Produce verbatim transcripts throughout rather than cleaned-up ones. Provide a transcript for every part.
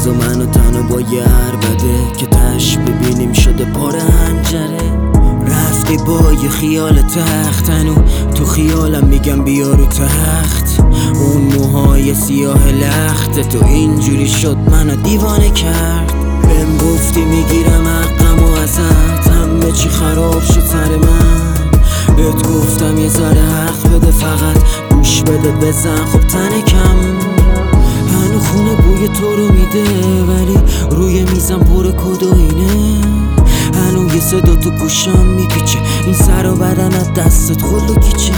بذار منو تنو با یه عربده که تش ببینیم شده پر حنجره. رفتی با یه خیال تختنو تو خیالم میگم بیا رو تخت. اون موهای سیاه لخت تو اینجوری شد منو دیوانه کرد. بهم گفتی میگیرم حقم و ازت، همه چی خراب شد سر من. بهت گفتم یه ذره حق بده، فقط گوش بده بزن خب تنکم. هنو خونه بوی تو رو میده ولی روی میزم پر کدوینه. هنو یه صدا تو گوشم میپیچه، این سر و بدنت دستت خلو کیچه.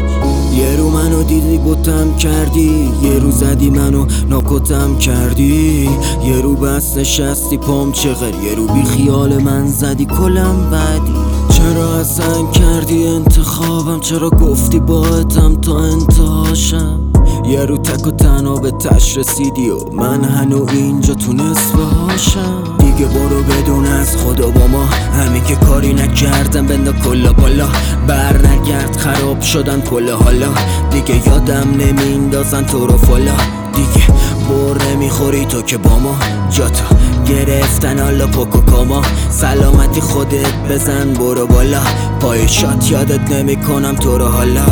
یه رو منو دیدی بوتم کردی، یه رو زدی منو ناکتم کردی. یه رو بس نشستی پام چغر، یه رو بی خیال من زدی کلم بعدی. چرا اصلا کردی انتخابم، چرا گفتی باهاتم تا انتهاشم. یه رو تک و تنها به تش رسیدی و من هنو اینجا تو نصف هاشم. دیگه برو بدون از خدا با ما، همین که کاری نکردم بندا کلا بالا. بر نگرد خراب شدن کل حالا، دیگه یادم نمیندازن تو رو فالا. دیگه بر نمیخوری تو که با ما، جاتا گرفتن حالا پاکو کاما. سلامتی خودت بزن برو بالا، پای شات یادت نمیکنم تو رو حالا.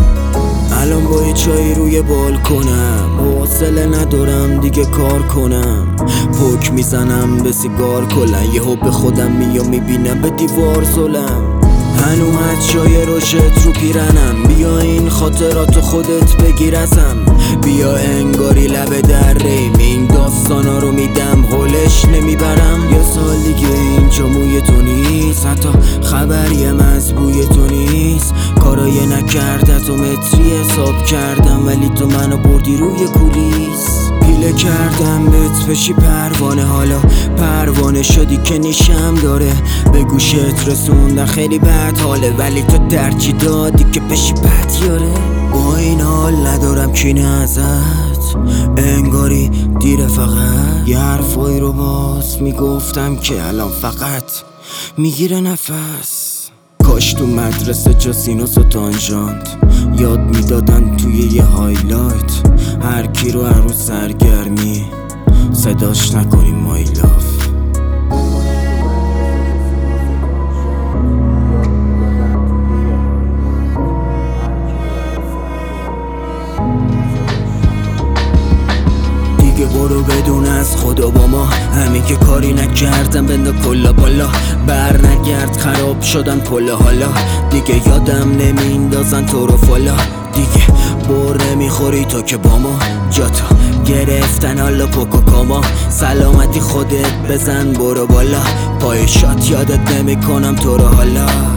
الان با یه چای روی بالکنم، حوصله ندارم دیگه کار کنم. پوک میزنم به سیگار کلن، یه به خودم میام میبینم به دیوار زلم. هنو هد چای روشت رو پیرنم، بیا این خاطرات خودت بگیر ازم. بیا انگاری لب دریم، این داستانا رو میدم هولش نمیبرم. یه سال دیگه اینجا موی تو نیست، حتی خبریم از بوی تو نیست. کارای نکردت و متری حساب کردم ولی تو منو بردی روی کولیس. پیله کردم بهت بشی پروانه، حالا پروانه شدی که نیشم داره. به گوشت رسوندن خیلی بد حاله ولی تو درکی دادی که بشی بدیاره. با این حال ندارم کینه ازت، انگاری دیره فقط. یه حرفایی رو باز میگفتم که الان فقط میگیره نفس. کاش تو مدرسه جا سینوس و تانژانت یاد میدادن توی یه هایلایت. هر کی رو هر روز سرگرمی صداش نکنیم مای لاف. دیگه برو بدون از خدا با ما، همین که کاری نکردم بندا کلا بالا. بر نگرد خراب شدن کل حالا، دیگه یادم نمیندازن تو رو فالا. دیگه بر نمیخوری تو که با ما، جاتا گرفتن حالا پاکو کاما. سلامتی خودت بزن برو بالا، پای شات یادت نمیکنم تو رو حالا.